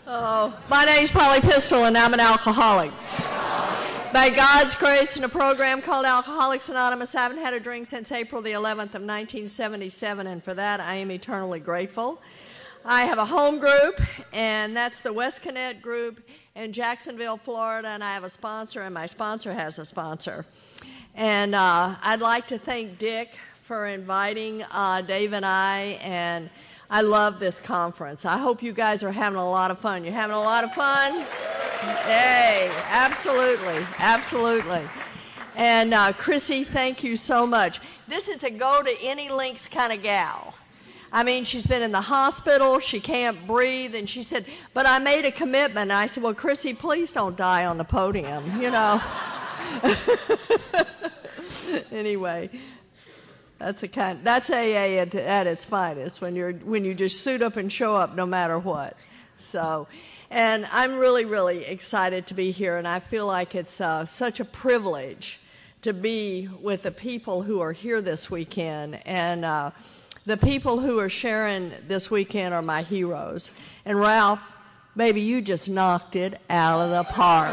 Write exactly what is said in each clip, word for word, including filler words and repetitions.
Oh, my name's Polly Pistol, and I'm an alcoholic. By God's grace, in a program called Alcoholics Anonymous, I haven't had a drink since April the eleventh of nineteen seventy-seven, and for that I am eternally grateful. I have a home group, and that's the West Connect group in Jacksonville, Florida, and I have a sponsor, and my sponsor has a sponsor. And uh, I'd like to thank Dick for inviting uh, Dave and I, and I love this conference. I hope you guys are having a lot of fun. You having a lot of fun? Yay, absolutely, absolutely. And uh, Chrissy, thank you so much. This is a go to any lengths kind of gal. I mean, she's been in the hospital, she can't breathe, and she said, but I made a commitment. And I said, well, Chrissy, please don't die on the podium, you know. Anyway, that's a kind, that's A A at, at its finest, when you're when you just suit up and show up no matter what. So, and I'm really, really excited to be here, and I feel like it's uh, such a privilege to be with the people who are here this weekend. And uh, the people who are sharing this weekend are my heroes. And Ralph, baby, you just knocked it out of the park.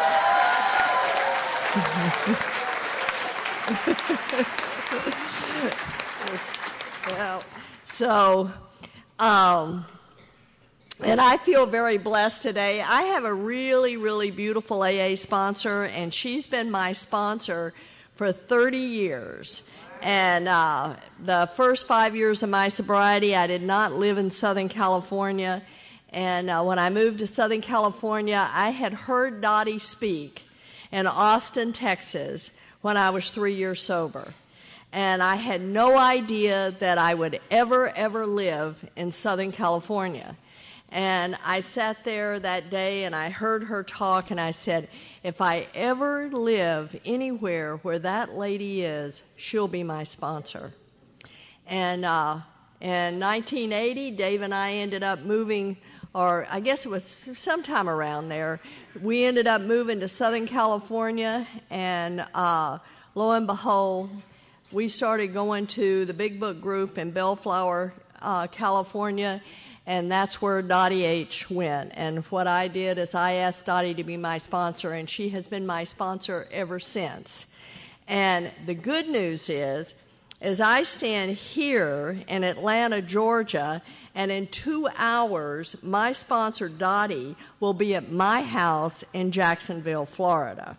Well, so, um, and I feel very blessed today. I have a really, really beautiful A A sponsor, and she's been my sponsor for thirty years. And uh, the first five years of my sobriety, I did not live in Southern California. And uh, when I moved to Southern California, I had heard Dottie speak in Austin, Texas, when I was three years sober. And I had no idea that I would ever, ever live in Southern California. And I sat there that day and I heard her talk, and I said, if I ever live anywhere where that lady is, she'll be my sponsor. And uh, in nineteen eighty, Dave and I ended up moving, or I guess it was sometime around there, we ended up moving to Southern California, and uh, lo and behold, we started going to the Big Book group in Bellflower, uh, California, and that's where Dottie H. went. And what I did is I asked Dottie to be my sponsor, and she has been my sponsor ever since. And the good news is, as I stand here in Atlanta, Georgia, and in two hours, my sponsor, Dottie, will be at my house in Jacksonville, Florida.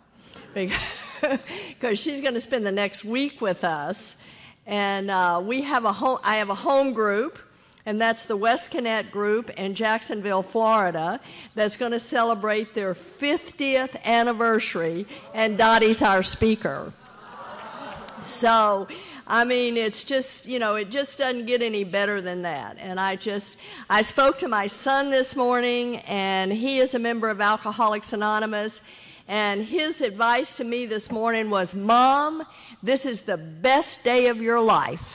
Because she's going to spend the next week with us. And uh, we have a home, I have a home group, and that's the West Connect group in Jacksonville, Florida, that's going to celebrate their fiftieth anniversary, and Dottie's our speaker. So, I mean, it's just, you know, it just doesn't get any better than that. And I just, I spoke to my son this morning, and he is a member of Alcoholics Anonymous, and his advice to me this morning was, Mom, this is the best day of your life,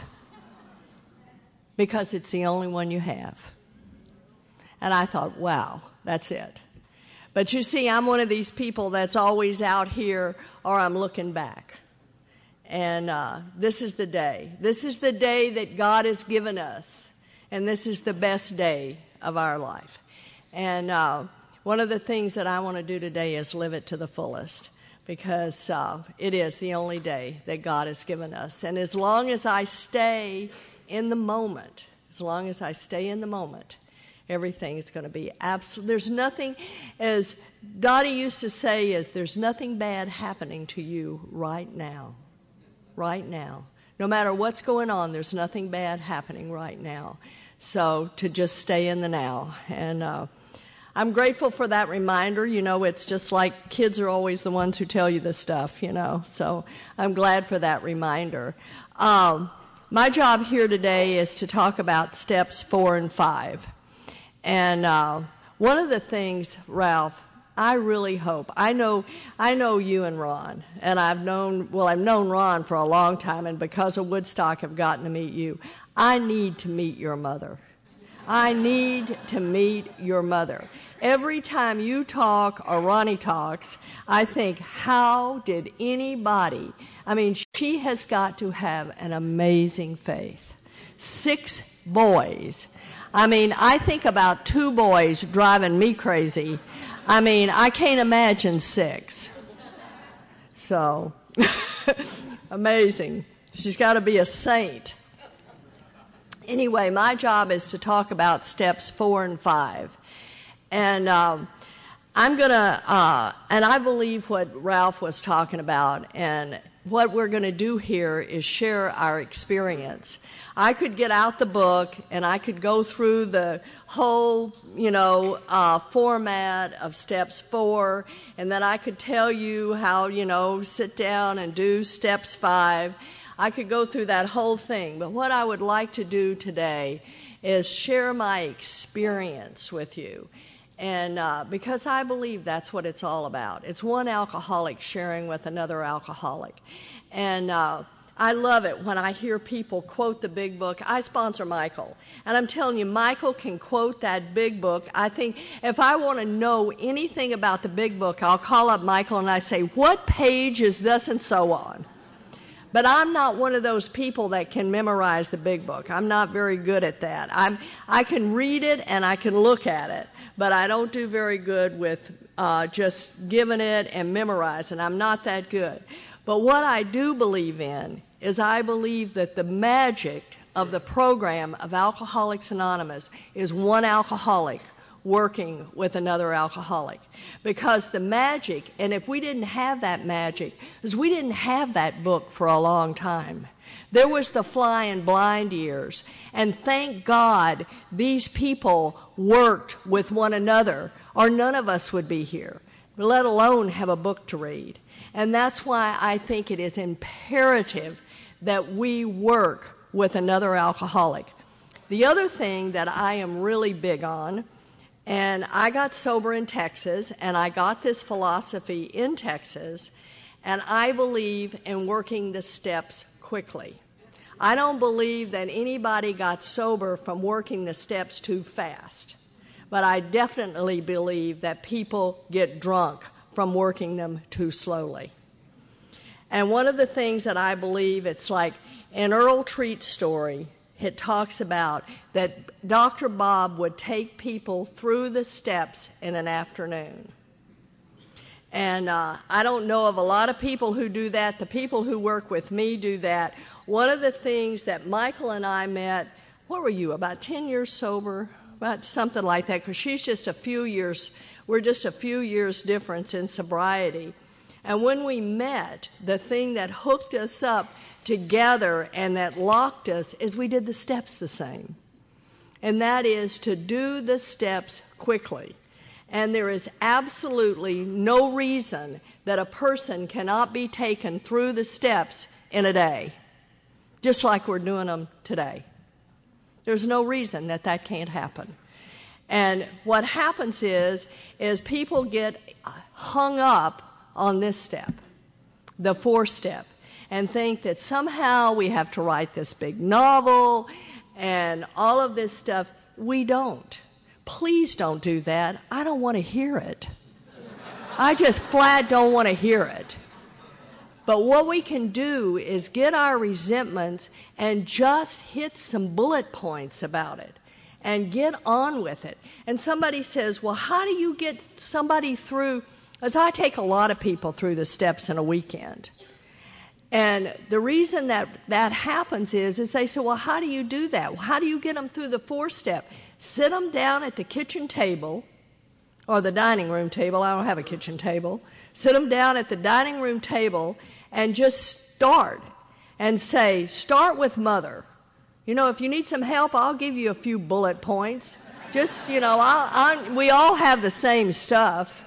because it's the only one you have. And I thought, wow, that's it. But you see, I'm one of these people that's always out here, or I'm looking back. And uh, this is the day. This is the day that God has given us. And this is the best day of our life. And uh, one of the things that I want to do today is live it to the fullest. Because uh, it is the only day that God has given us. And as long as I stay in the moment, as long as I stay in the moment, everything is going to be absolute. There's nothing, as Dottie used to say, is there's nothing bad happening to you right now. Right now. No matter what's going on, there's nothing bad happening right now. So to just stay in the now. And uh, I'm grateful for that reminder. You know, it's just like kids are always the ones who tell you this stuff, you know. So I'm glad for that reminder. Um, my job here today is to talk about steps four and five. And uh, one of the things, Ralph, I really hope, I know I know you and Ron, and I've known, well, I've known Ron for a long time, and because of Woodstock, I've gotten to meet you. I need to meet your mother. I need to meet your mother. Every time you talk or Ronnie talks, I think, how did anybody, I mean, she has got to have an amazing faith. Six boys. I mean, I think about two boys driving me crazy. I mean, I can't imagine six. So, amazing. She's got to be a saint. Anyway, my job is to talk about steps four and five. And um, I'm going to, uh, and I believe what Ralph was talking about, and what we're going to do here is share our experience. I could get out the book and I could go through the whole, you know, uh, format of steps four, and then I could tell you how, you know, sit down and do steps five. I could go through that whole thing. But what I would like to do today is share my experience with you. And uh, because I believe that's what it's all about. It's one alcoholic sharing with another alcoholic. And uh, I love it when I hear people quote the big book. I sponsor Michael. And I'm telling you, Michael can quote that big book. I think if I want to know anything about the big book, I'll call up Michael and I say, what page is this and so on? But I'm not one of those people that can memorize the big book. I'm not very good at that. I'm, I can read it and I can look at it, but I don't do very good with uh, just giving it and memorizing. I'm not that good. But what I do believe in is I believe that the magic of the program of Alcoholics Anonymous is one alcoholic working with another alcoholic. Because the magic, and if we didn't have that magic, because we didn't have that book for a long time. There was the flying blind ears. And thank God these people worked with one another, or none of us would be here, let alone have a book to read. And that's why I think it is imperative that we work with another alcoholic. The other thing that I am really big on, and I got sober in Texas, and I got this philosophy in Texas, and I believe in working the steps quickly. I don't believe that anybody got sober from working the steps too fast, but I definitely believe that people get drunk from working them too slowly. And one of the things that I believe, it's like in Earl Treat's story, it talks about that Doctor Bob would take people through the steps in an afternoon. And uh, I don't know of a lot of people who do that. The people who work with me do that. One of the things that Michael and I met, what were you, about ten years sober? About something like that, because she's just a few years, we're just a few years difference in sobriety. And when we met, the thing that hooked us up together and that locked us is we did the steps the same. And that is to do the steps quickly. And there is absolutely no reason that a person cannot be taken through the steps in a day, just like we're doing them today. There's no reason that that can't happen. And what happens is, is people get hung up on this step, the fourth step, and think that somehow we have to write this big novel and all of this stuff. We don't. Please don't do that. I don't want to hear it. I just flat don't want to hear it. But what we can do is get our resentments and just hit some bullet points about it and get on with it. And somebody says, well, how do you get somebody through? As I take a lot of people through the steps in a weekend. And the reason that that happens is, is they say, well, how do you do that? Well, how do you get them through the fourth step? Sit them down at the kitchen table or the dining room table. I don't have a kitchen table. Sit them down at the dining room table and just start and say, start with mother. You know, if you need some help, I'll give you a few bullet points. Just, you know, I, I, we all have the same stuff.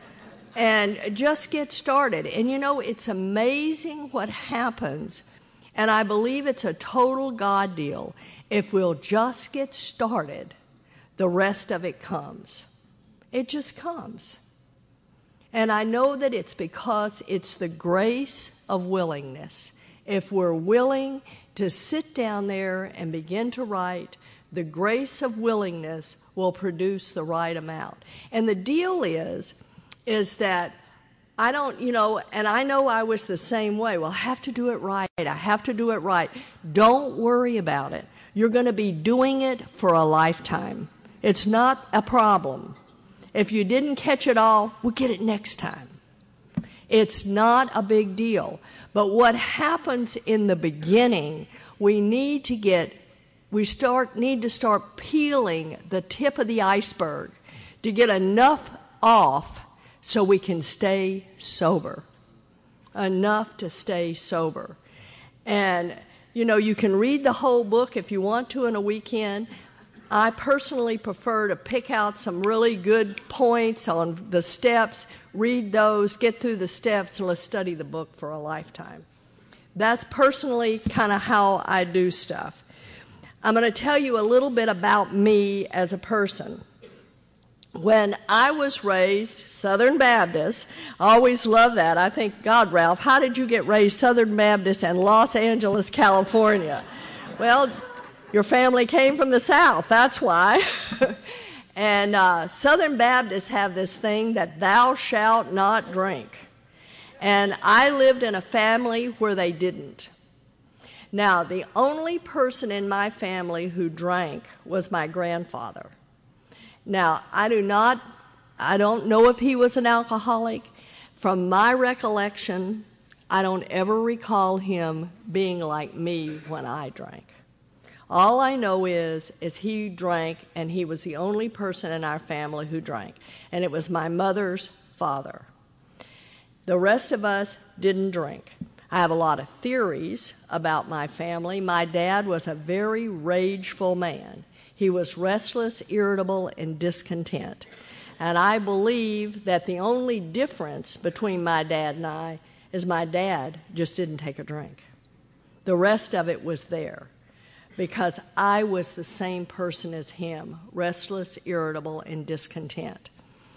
And just get started. And you know, it's amazing what happens. And I believe it's a total God deal. If we'll just get started, the rest of it comes. It just comes. And I know that it's because it's the grace of willingness. If we're willing to sit down there and begin to write, the grace of willingness will produce the right amount. And the deal is, is that I don't, you know, and I know I was the same way. Well, I have to do it right. I have to do it right. Don't worry about it. You're going to be doing it for a lifetime. It's not a problem. If you didn't catch it all, we'll get it next time. It's not a big deal. But what happens in the beginning, we need to get, we start need to start peeling the tip of the iceberg to get enough off so we can stay sober. Enough to stay sober. And, you know, you can read the whole book if you want to in a weekend. I personally prefer to pick out some really good points on the steps, read those, get through the steps, and let's study the book for a lifetime. That's personally kind of how I do stuff. I'm going to tell you a little bit about me as a person. When I was raised Southern Baptist, I always love that. I think, God, Ralph, how did you get raised Southern Baptist in Los Angeles, California? Well, your family came from the South, that's why. And uh, Southern Baptists have this thing that thou shalt not drink. And I lived in a family where they didn't. Now, the only person in my family who drank was my grandfather. Now, I do not, I don't know if he was an alcoholic. From my recollection, I don't ever recall him being like me when I drank. All I know is, is he drank, and he was the only person in our family who drank. And it was my mother's father. The rest of us didn't drink. I have a lot of theories about my family. My dad was a very rageful man. He was restless, irritable, and discontent. And I believe that the only difference between my dad and I is my dad just didn't take a drink. The rest of it was there because I was the same person as him, restless, irritable, and discontent.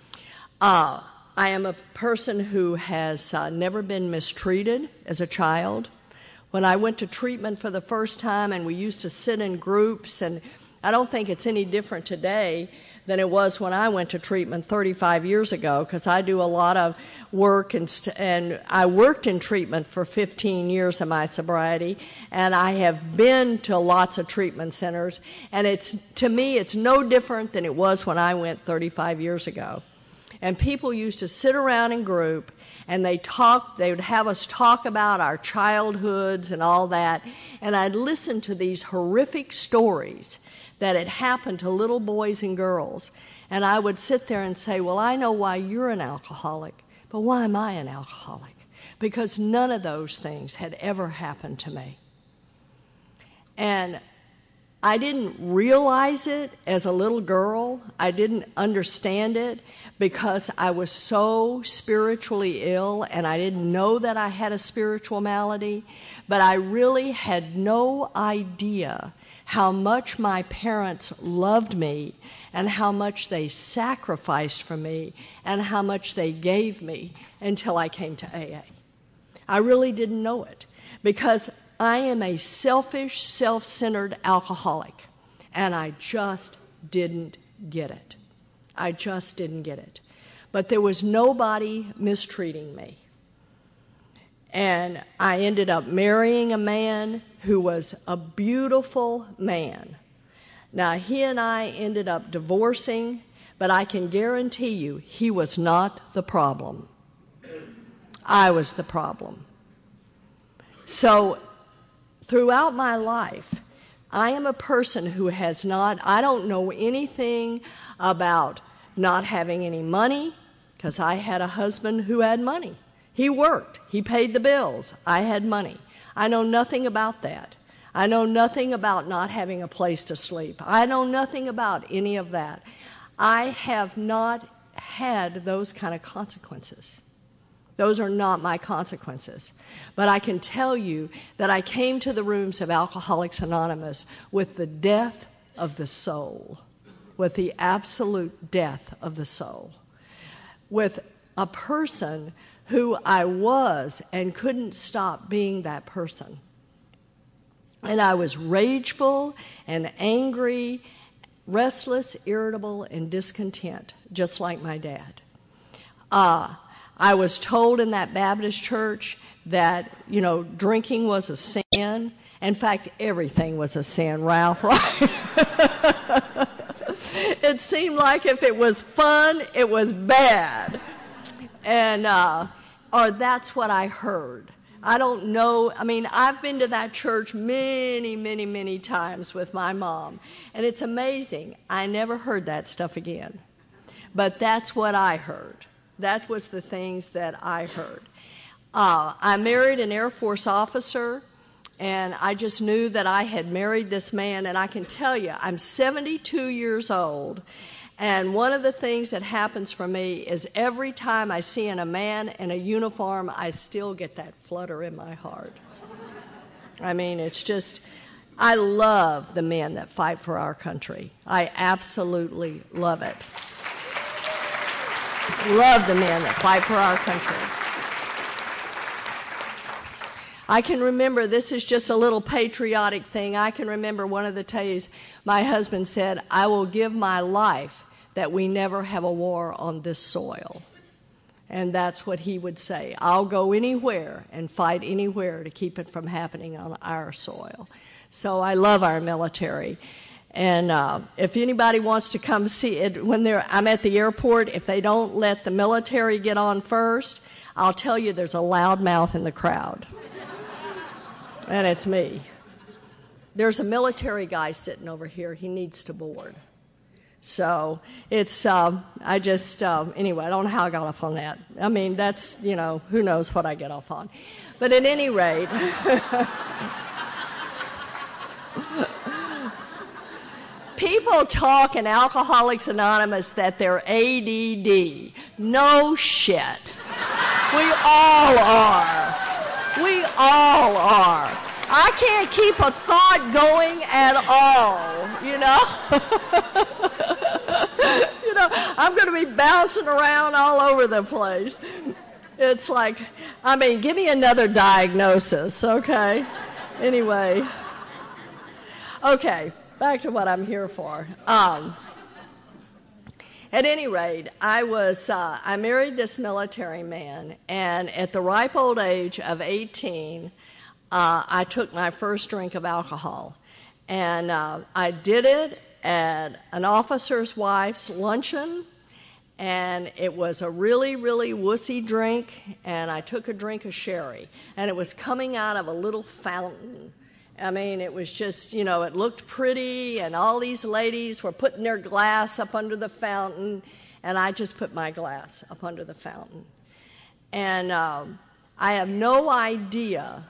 Uh, I am a person who has uh, never been mistreated as a child. When I went to treatment for the first time, and we used to sit in groups, and I don't think it's any different today than it was when I went to treatment thirty-five years ago, because I do a lot of work, and, st- and I worked in treatment for fifteen years of my sobriety, and I have been to lots of treatment centers, and it's to me it's no different than it was when I went thirty-five years ago. And people used to sit around in group, and they talk, they would have us talk about our childhoods and all that, and I'd listen to these horrific stories that had happened to little boys and girls. And I would sit there and say, well, I know why you're an alcoholic, but why am I an alcoholic? Because none of those things had ever happened to me. And I didn't realize it as a little girl. I didn't understand it because I was so spiritually ill, and I didn't know that I had a spiritual malady. But I really had no idea how much my parents loved me and how much they sacrificed for me and how much they gave me until I came to A A. I really didn't know it because I am a selfish, self-centered alcoholic, and I just didn't get it. I just didn't get it. But there was nobody mistreating me. And I ended up marrying a man who was a beautiful man. Now, he and I ended up divorcing, but I can guarantee you he was not the problem. I was the problem. So, throughout my life, I am a person who has not, I don't know anything about not having any money, because I had a husband who had money. He worked. He paid the bills. I had money. I know nothing about that. I know nothing about not having a place to sleep. I know nothing about any of that. I have not had those kind of consequences. Those are not my consequences. But I can tell you that I came to the rooms of Alcoholics Anonymous with the death of the soul, with the absolute death of the soul, with a person who I was and couldn't stop being that person. And I was rageful and angry, restless, irritable, and discontent, just like my dad. Uh, I was told in that Baptist church that, you know, drinking was a sin. In fact, everything was a sin, Ralph, right? It seemed like if it was fun, it was bad. And, uh, or that's what I heard. I don't know. I mean, I've been to that church many, many, many times with my mom. And it's amazing. I never heard that stuff again. But that's what I heard. That was the things that I heard. Uh, I married an Air Force officer, and I just knew that I had married this man. And I can tell you, I'm seventy-two years old, and one of the things that happens for me is every time I see a man in a uniform, I still get that flutter in my heart. I mean, it's just, I love the men that fight for our country. I absolutely love it. Love the men that fight for our country. I can remember, this is just a little patriotic thing. I can remember one of the days my husband said, I will give my life that we never have a war on this soil. And that's what he would say. I'll go anywhere and fight anywhere to keep it from happening on our soil. So I love our military. And uh, if anybody wants to come see it, when they're, I'm at the airport, if they don't let the military get on first, I'll tell you there's a loudmouth in the crowd. And it's me. There's a military guy sitting over here. He needs to board. So it's, uh, I just, uh, anyway, I don't know how I got off on that. I mean, that's, you know, who knows what I get off on. But at any rate, people talk in Alcoholics Anonymous that they're A D D. No shit. We all are. We all are. I can't keep a thought going at all, you know. You know, I'm going to be bouncing around all over the place. It's like, I mean, give me another diagnosis, okay? Anyway. Okay, back to what I'm here for. Um, At any rate, I was uh, I married this military man, and at the ripe old age of eighteen, uh, I took my first drink of alcohol. And uh, I did it at an officer's wife's luncheon, and it was a really, really wussy drink, and I took a drink of sherry, and it was coming out of a little fountain. I mean, it was just, you know, it looked pretty, and all these ladies were putting their glass up under the fountain, and I just put my glass up under the fountain. And um, I have no idea,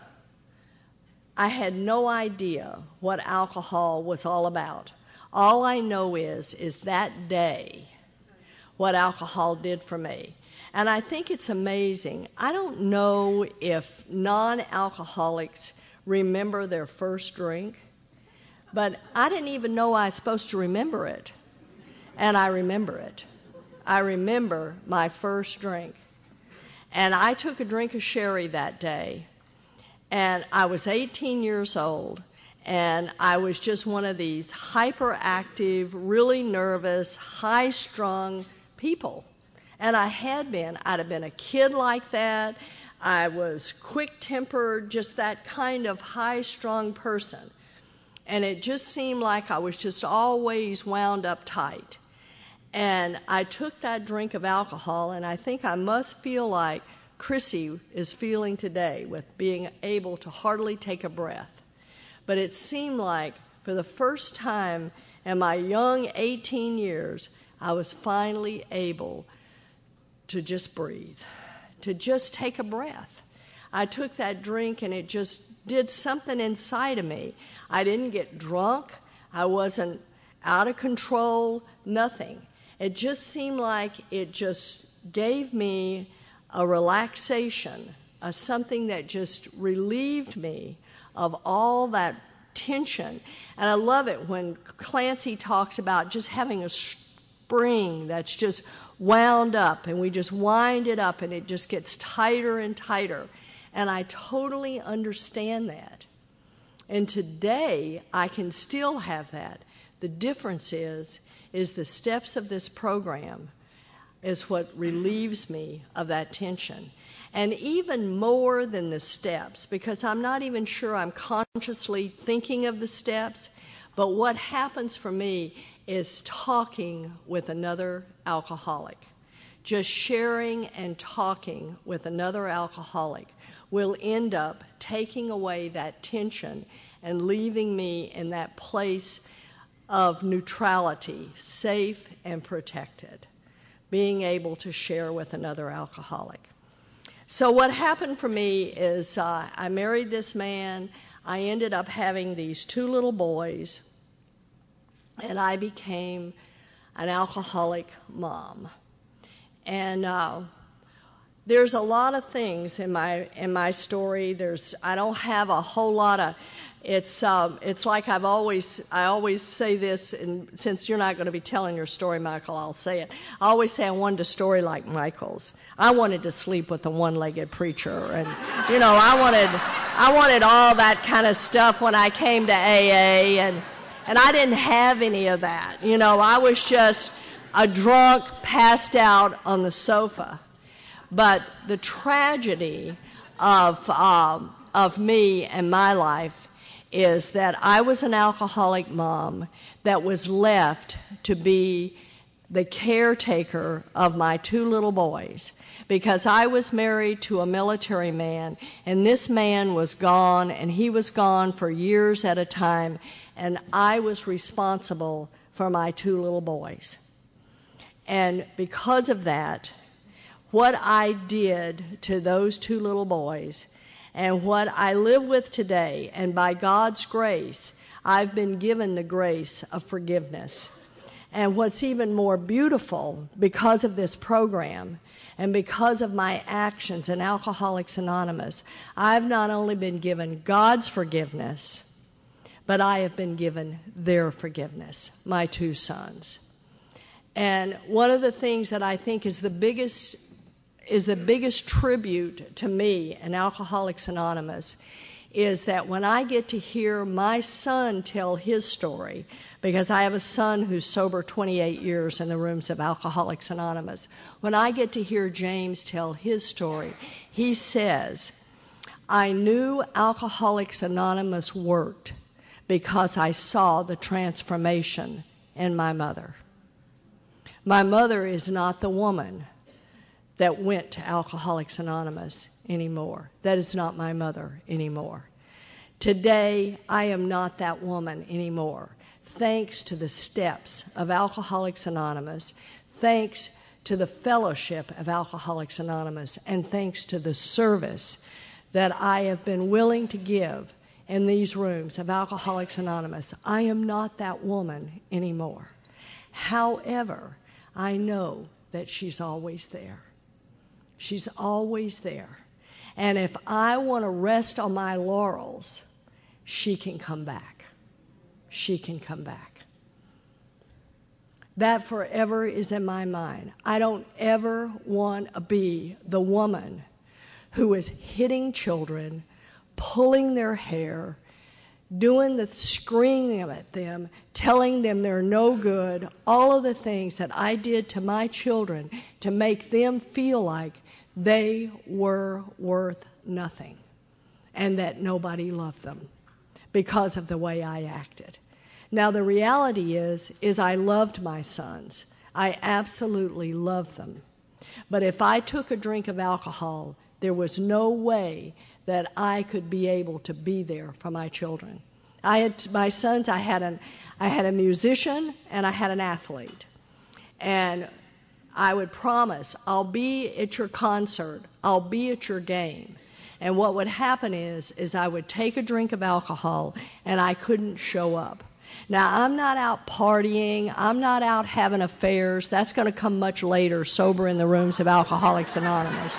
I had no idea what alcohol was all about. All I know is, is that day, what alcohol did for me. And I think it's amazing. I don't know if non-alcoholics remember their first drink, but I didn't even know I was supposed to remember it, and I remember it. I remember my first drink, and I took a drink of sherry that day, and I was eighteen years old, and I was just one of these hyperactive, really nervous, high-strung people, and I had been. I'd have been a kid like that. I was quick-tempered, just that kind of high-strung person. And it just seemed like I was just always wound up tight. And I took that drink of alcohol, and I think I must feel like Chrissy is feeling today with being able to hardly take a breath. But it seemed like for the first time in my young eighteen years, I was finally able to just breathe, to just take a breath. I took that drink and it just did something inside of me. I didn't get drunk. I wasn't out of control, nothing. It just seemed like it just gave me a relaxation, a something that just relieved me of all that tension. And I love it when Clancy talks about just having a spring that's just wound up, and we just wind it up and it just gets tighter and tighter. And I totally understand that. And today I can still have that. The difference is, is the steps of this program. is what relieves me of that tension. And even more than the steps, because I'm not even sure I'm consciously thinking of the steps, but what happens for me is talking with another alcoholic. Just sharing and talking with another alcoholic will end up taking away that tension and leaving me in that place of neutrality, safe and protected, being able to share with another alcoholic. So what happened for me is uh, I married this man. I ended up having these two little boys, and I became an alcoholic mom. And uh, there's a lot of things in my in my story. There's I don't have a whole lot of. It's um, it's like I've always I always say this, and since you're not going to be telling your story, Michael, I'll say it. I always say I wanted a story like Michael's. I wanted to sleep with a one-legged preacher, and you know I wanted I wanted all that kind of stuff when I came to A A, and and I didn't have any of that. You know, I was just a drunk, passed out on the sofa. But the tragedy of um, of me and my life is that I was an alcoholic mom that was left to be the caretaker of my two little boys, because I was married to a military man, and this man was gone, and he was gone for years at a time, and I was responsible for my two little boys. And because of that, what I did to those two little boys and what I live with today, and by God's grace, I've been given the grace of forgiveness. And what's even more beautiful, because of this program and because of my actions in Alcoholics Anonymous, I've not only been given God's forgiveness, but I have been given their forgiveness, my two sons. And one of the things that I think is the biggest is the biggest tribute to me and Alcoholics Anonymous is that when I get to hear my son tell his story, because I have a son who's sober twenty-eight years in the rooms of Alcoholics Anonymous, when I get to hear James tell his story, he says, I knew Alcoholics Anonymous worked because I saw the transformation in my mother. My mother is not the woman that went to Alcoholics Anonymous anymore. That is not my mother anymore. Today, I am not that woman anymore. Thanks to the steps of Alcoholics Anonymous, thanks to the fellowship of Alcoholics Anonymous, and thanks to the service that I have been willing to give in these rooms of Alcoholics Anonymous, I am not that woman anymore. However, I know that she's always there. She's always there. And if I want to rest on my laurels, she can come back. She can come back. That forever is in my mind. I don't ever want to be the woman who is hitting children, pulling their hair, doing the screaming at them, telling them they're no good, all of the things that I did to my children to make them feel like they were worth nothing and that nobody loved them because of the way I acted. Now the reality is, is I loved my sons. I absolutely loved them. But if I took a drink of alcohol, there was no way that I could be able to be there for my children. I had my sons, I had an I had a musician and I had an athlete. And I would promise, I'll be at your concert, I'll be at your game. And what would happen is, is I would take a drink of alcohol and I couldn't show up. Now, I'm not out partying, I'm not out having affairs. That's going to come much later, sober in the rooms of Alcoholics Anonymous.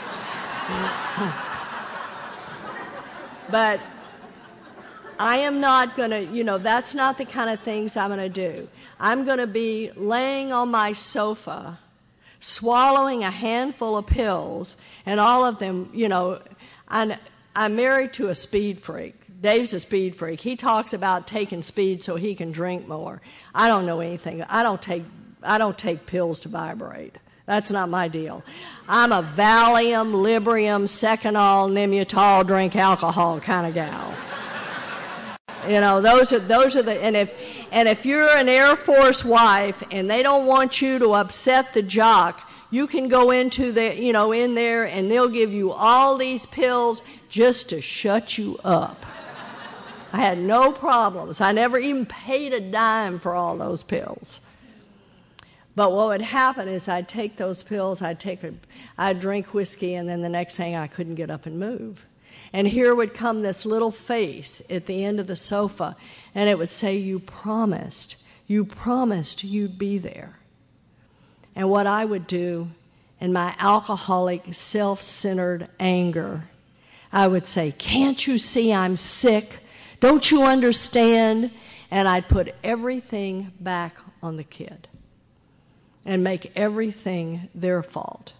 But I am not going to, you know, that's not the kind of things I'm going to do. I'm going to be laying on my sofa, swallowing a handful of pills, and all of them, you know, I'm, I'm married to a speed freak. Dave's a speed freak. He talks about taking speed so he can drink more. I don't know anything. I don't take I don't take pills to vibrate. That's not my deal. I'm a Valium, Librium, Seconal, Nimutol, drink alcohol kind of gal. You know, those are those are the and if and if you're an Air Force wife and they don't want you to upset the jock, you can go into the you know in there and they'll give you all these pills just to shut you up. I had no problems. I never even paid a dime for all those pills. But what would happen is I'd take those pills, I'd take a, I'd drink whiskey, and then the next thing I couldn't get up and move. And here would come this little face at the end of the sofa, and it would say, "You promised, you promised you'd be there." And what I would do in my alcoholic, self-centered anger, I would say, "Can't you see I'm sick? Don't you understand?" And I'd put everything back on the kid and make everything their fault.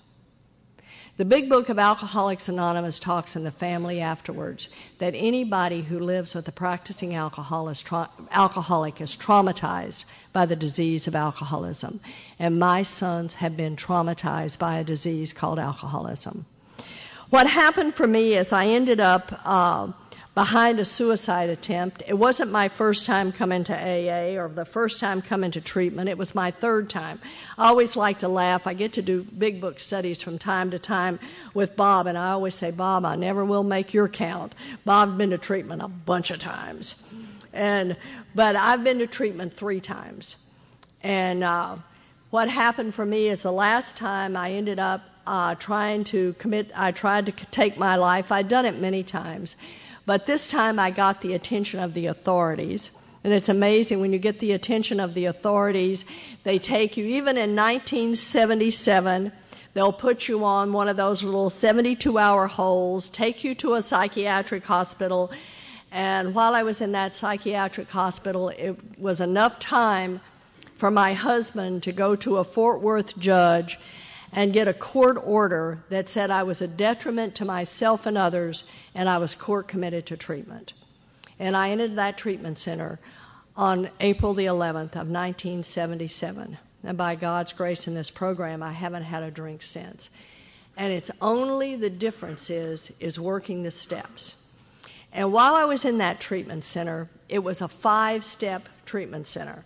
The Big Book of Alcoholics Anonymous talks in the family afterwards that anybody who lives with a practicing alcohol is tra- alcoholic is traumatized by the disease of alcoholism. And my sons have been traumatized by a disease called alcoholism. What happened for me is I ended up uh, behind a suicide attempt. It wasn't my first time coming to A A or the first time coming to treatment. It was my third time. I always like to laugh. I get to do Big Book studies from time to time with Bob, and I always say, "Bob, I never will make your count." Bob's been to treatment a bunch of times. and But I've been to treatment three times. And uh, what happened for me is the last time I ended up uh, trying to commit, I tried to take my life. I'd done it many times. But this time I got the attention of the authorities. And it's amazing when you get the attention of the authorities, they take you, even in nineteen seventy-seven, they'll put you on one of those little seventy-two hour holds, take you to a psychiatric hospital. And while I was in that psychiatric hospital, it was enough time for my husband to go to a Fort Worth judge and get a court order that said I was a detriment to myself and others, and I was court committed to treatment. And I entered that treatment center on April the eleventh of nineteen seventy-seven. And by God's grace in this program, I haven't had a drink since. And it's only the difference is, is working the steps. And while I was in that treatment center, it was a five-step treatment center.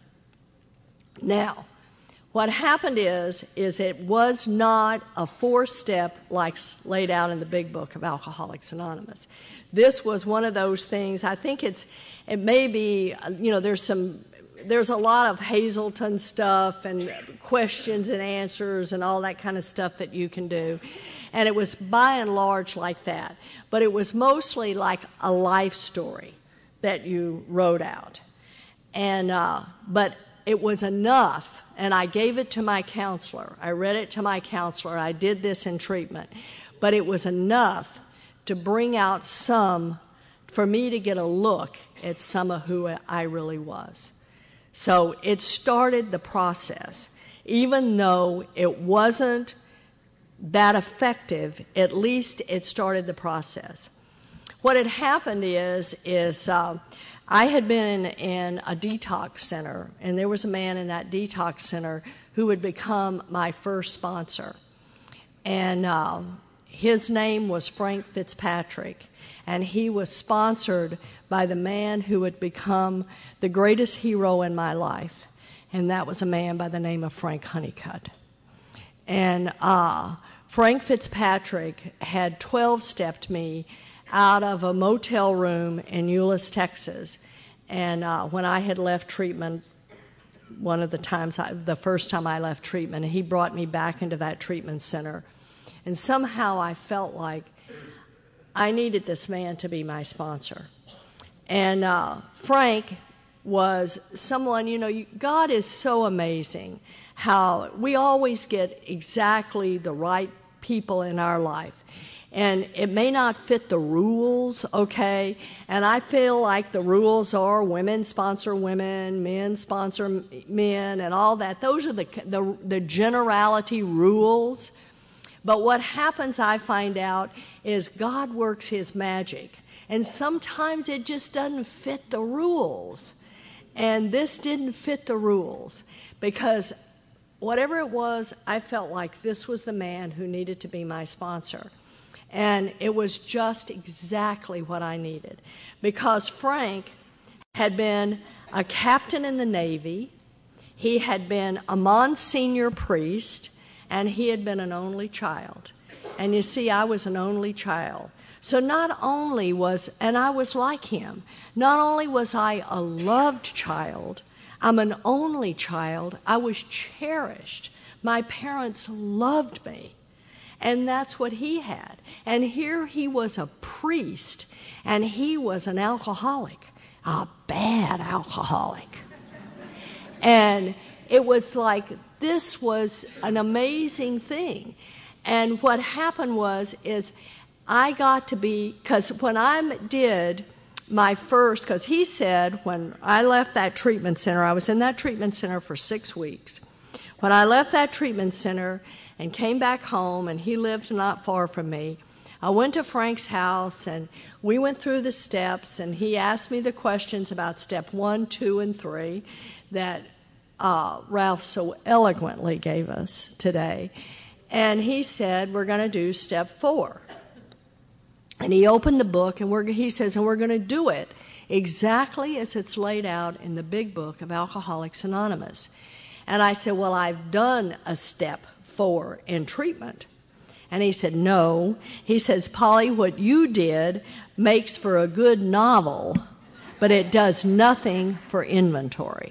Now, what happened is, is it was not a four-step like laid out in the Big Book of Alcoholics Anonymous. This was one of those things. I think it's, it may be, you know, there's some, there's a lot of Hazelton stuff and questions and answers and all that kind of stuff that you can do. And it was by and large like that. But it was mostly like a life story that you wrote out. And, uh, but it was enough. And I gave it to my counselor. I read it to my counselor. I did this in treatment. But it was enough to bring out some, for me to get a look at some of who I really was. So it started the process. Even though it wasn't that effective, at least it started the process. What had happened is, is uh, I had been in, in a detox center, and there was a man in that detox center who would become my first sponsor. And uh, his name was Frank Fitzpatrick, and he was sponsored by the man who would become the greatest hero in my life, and that was a man by the name of Frank Honeycutt. And uh, Frank Fitzpatrick had twelve-stepped me out of a motel room in Euless, Texas. And uh, when I had left treatment, one of the times, I, the first time I left treatment, he brought me back into that treatment center. And somehow I felt like I needed this man to be my sponsor. And uh, Frank was someone, you know, you, God is so amazing how we always get exactly the right people in our life. And it may not fit the rules, okay? And I feel like the rules are women sponsor women, men sponsor men, and all that. Those are the, the, the generality rules. But what happens, I find out, is God works his magic. And sometimes it just doesn't fit the rules. And this didn't fit the rules. Because whatever it was, I felt like this was the man who needed to be my sponsor. And it was just exactly what I needed. Because Frank had been a captain in the Navy, he had been a Monsignor priest, and he had been an only child. And you see, I was an only child. So not only was, and I was like him, not only was I a loved child, I'm an only child, I was cherished. My parents loved me. And that's what he had. And here he was a priest, and he was an alcoholic, a bad alcoholic. And it was like, this was an amazing thing. And what happened was, is I got to be, because when I did my first, because he said when I left that treatment center, I was in that treatment center for six weeks. When I left that treatment center and came back home, and he lived not far from me, I went to Frank's house, and we went through the steps, and he asked me the questions about step one, two, and three that uh, Ralph so eloquently gave us today. And he said, we're going to do step four. And he opened the book, and we're, he says, and we're going to do it exactly as it's laid out in the big book of Alcoholics Anonymous. And I said, well, I've done a step four in treatment. And he said, no. He says, Polly, what you did makes for a good novel, but it does nothing for inventory.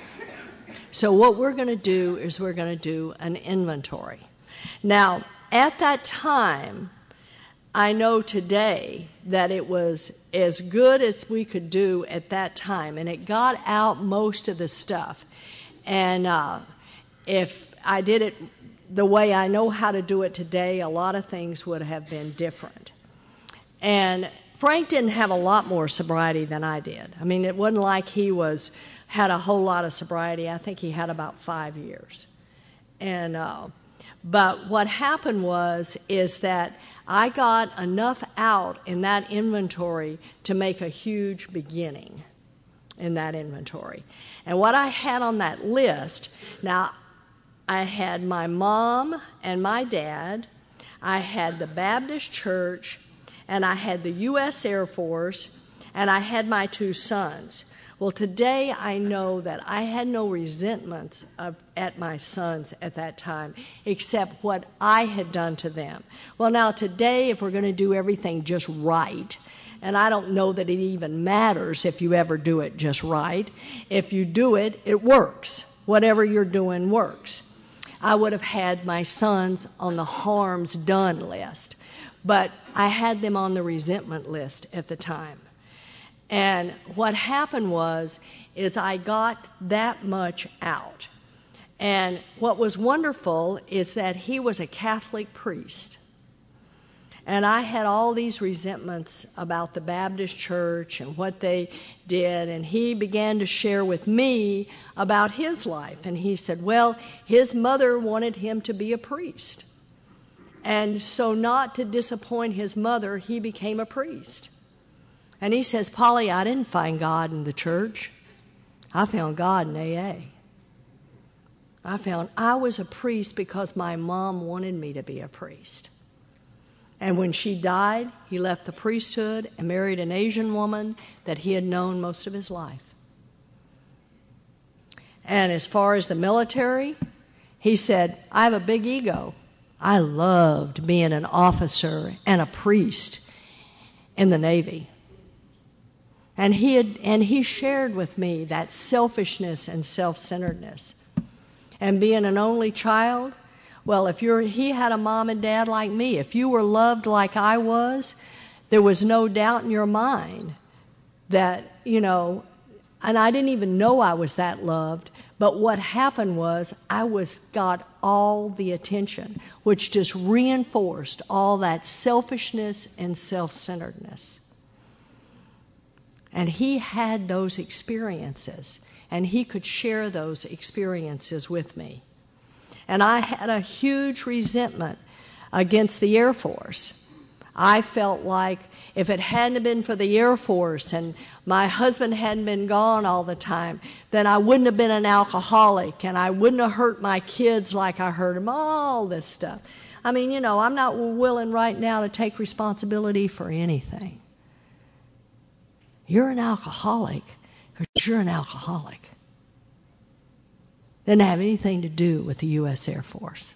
So what we're going to do is we're going to do an inventory. Now, at that time, I know today that it was as good as we could do at that time, and it got out most of the stuff. And uh, if I did it the way I know how to do it today, a lot of things would have been different. And Frank didn't have a lot more sobriety than I did. I mean, it wasn't like he was had a whole lot of sobriety. I think he had about five years. And uh, but what happened was is that I got enough out in that inventory to make a huge beginning in that inventory. And what I had on that list, now I had my mom and my dad, I had the Baptist church, and I had the U S Air Force, and I had my two sons. Well, today I know that I had no resentments of, at my sons at that time, except what I had done to them. Well, now today, if we're going to do everything just right, and I don't know that it even matters if you ever do it just right, if you do it, it works. Whatever you're doing works. I would have had my sons on the harms done list, but I had them on the resentment list at the time. And what happened was, is I got that much out. And what was wonderful is that he was a Catholic priest. And I had all these resentments about the Baptist church and what they did. And he began to share with me about his life. And he said, well, his mother wanted him to be a priest. And so not to disappoint his mother, he became a priest. And he says, Polly, I didn't find God in the church. I found God in A A. I found I was a priest because my mom wanted me to be a priest. And when she died, he left the priesthood and married an Asian woman that he had known most of his life. And as far as the military, he said, I have a big ego. I loved being an officer and a priest in the Navy. And he had, and he shared with me that selfishness and self-centeredness. And being an only child, well, if you're, he had a mom and dad like me. If you were loved like I was, there was no doubt in your mind that, you know, and I didn't even know I was that loved, but what happened was I was got all the attention, which just reinforced all that selfishness and self-centeredness. And he had those experiences, and he could share those experiences with me. And I had a huge resentment against the Air Force. I felt like if it hadn't been for the Air Force and my husband hadn't been gone all the time, then I wouldn't have been an alcoholic and I wouldn't have hurt my kids like I hurt them, all this stuff. I mean, you know, I'm not willing right now to take responsibility for anything. You're an alcoholic because you're an alcoholic. Didn't have anything to do with the U S Air Force.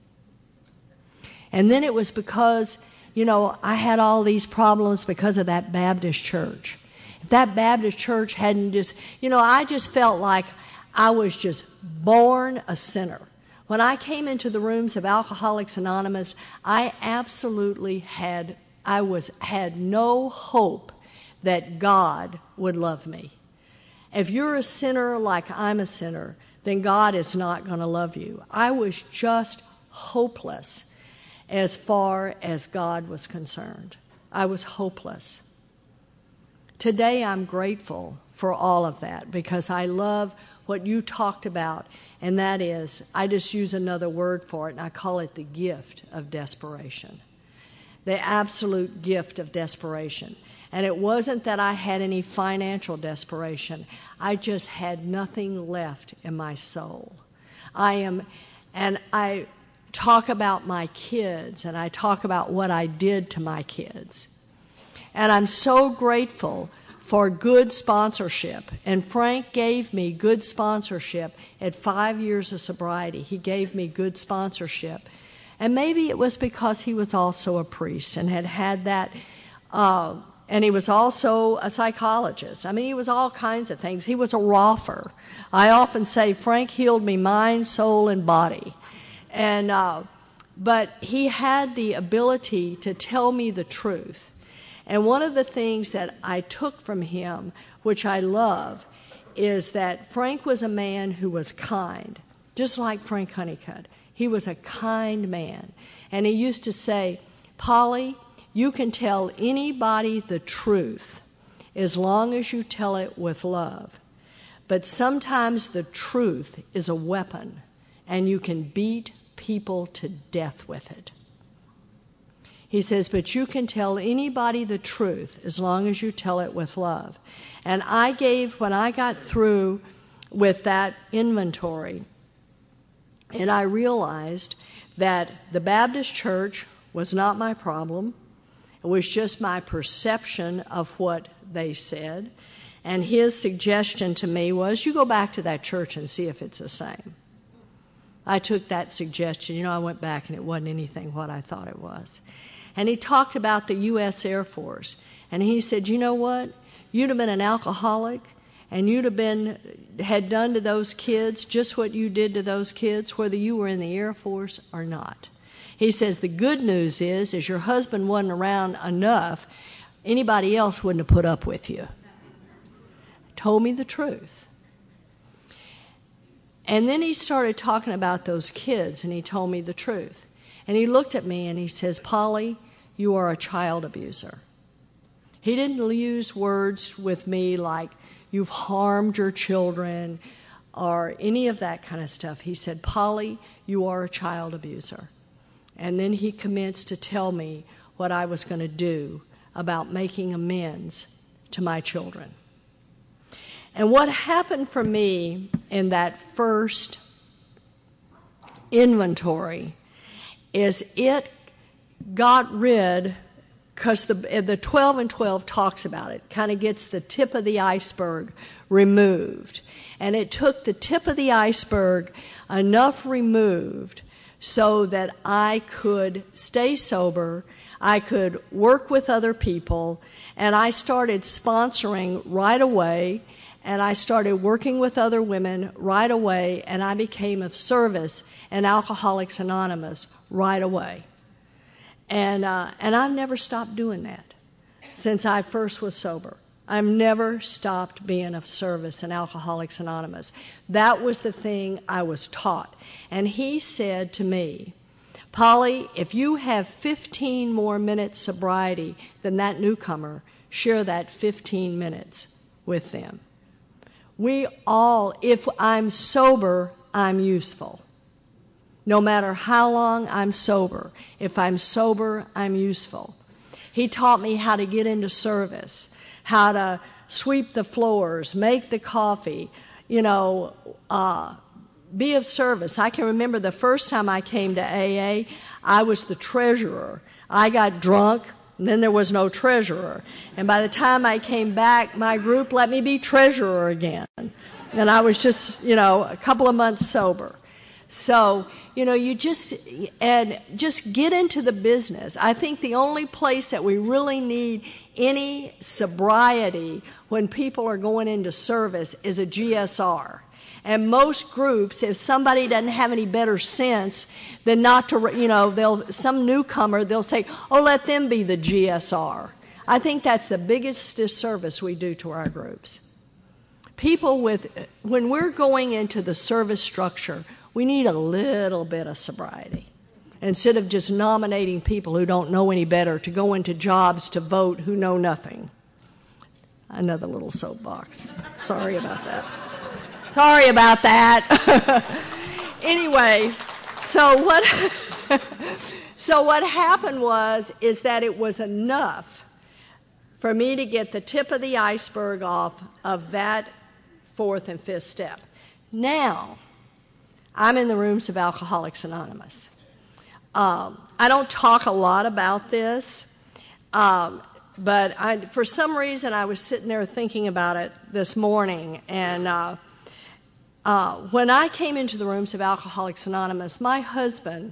And then it was because, you know, I had all these problems because of that Baptist church. If that Baptist church hadn't just, you know, I just felt like I was just born a sinner. When I came into the rooms of Alcoholics Anonymous, I absolutely had, I was, had no hope that God would love me. If you're a sinner like I'm a sinner, then God is not going to love you. I was just hopeless as far as God was concerned. I was hopeless. Today I'm grateful for all of that because I love what you talked about, and that is, I just use another word for it, and I call it the gift of desperation. The absolute gift of desperation. And it wasn't that I had any financial desperation. I just had nothing left in my soul. I am, and I talk about my kids, and I talk about what I did to my kids. And I'm so grateful for good sponsorship. And Frank gave me good sponsorship at five years of sobriety. He gave me good sponsorship. And maybe it was because he was also a priest and had had that, uh, and he was also a psychologist. I mean, he was all kinds of things. He was a roffer. I often say Frank healed me mind, soul, and body. And uh, but he had the ability to tell me the truth. And one of the things that I took from him, which I love, is that Frank was a man who was kind, just like Frank Honeycutt. He was a kind man. And he used to say, Polly, you can tell anybody the truth as long as you tell it with love. But sometimes the truth is a weapon, and you can beat people to death with it. He says, but you can tell anybody the truth as long as you tell it with love. And I gave, when I got through with that inventory, and I realized that the Baptist church was not my problem. It was just my perception of what they said. And his suggestion to me was, you go back to that church and see if it's the same. I took that suggestion. You know, I went back and it wasn't anything what I thought it was. And he talked about the U S Air Force. And he said, you know what? You'd have been an alcoholic, and you'd have been, had done to those kids just what you did to those kids, whether you were in the Air Force or not. He says, the good news is, is your husband wasn't around enough, anybody else wouldn't have put up with you. Told me the truth. And then he started talking about those kids, and he told me the truth. And he looked at me and he says, Polly, you are a child abuser. He didn't use words with me like, you've harmed your children or any of that kind of stuff. He said, Polly, you are a child abuser. And then he commenced to tell me what I was going to do about making amends to my children. And what happened for me in that first inventory is it got rid, because the, the twelve and twelve talks about it, kind of gets the tip of the iceberg removed. And it took the tip of the iceberg enough removed so that I could stay sober, I could work with other people, and I started sponsoring right away, and I started working with other women right away, and I became of service in Alcoholics Anonymous right away. And uh, and I've never stopped doing that since I first was sober. I've never stopped being of service in Alcoholics Anonymous. That was the thing I was taught. And he said to me, Polly, if you have fifteen more minutes sobriety than that newcomer, share that fifteen minutes with them. We all, if I'm sober, I'm useful. No matter how long I'm sober, if I'm sober, I'm useful. He taught me how to get into service, how to sweep the floors, make the coffee, you know, uh, be of service. I can remember the first time I came to A A, I was the treasurer. I got drunk, and then there was no treasurer. And by the time I came back, my group let me be treasurer again. And I was just, you know, a couple of months sober. So, you know, you just, and just get into the business. I think the only place that we really need any sobriety when people are going into service is a G S R. And most groups, if somebody doesn't have any better sense than not to, you know, they'll, some newcomer, they'll say, oh, let them be the G S R. I think that's the biggest disservice we do to our groups. People with, when we're going into the service structure, we need a little bit of sobriety. Instead of just nominating people who don't know any better to go into jobs to vote who know nothing. Another little soapbox. Sorry about that. Sorry about that. Anyway, so what so what happened was is that it was enough for me to get the tip of the iceberg off of that fourth and fifth step. Now, I'm in the rooms of Alcoholics Anonymous. Um, I don't talk a lot about this, um, but I, for some reason I was sitting there thinking about it this morning, and uh, uh, when I came into the rooms of Alcoholics Anonymous, my husband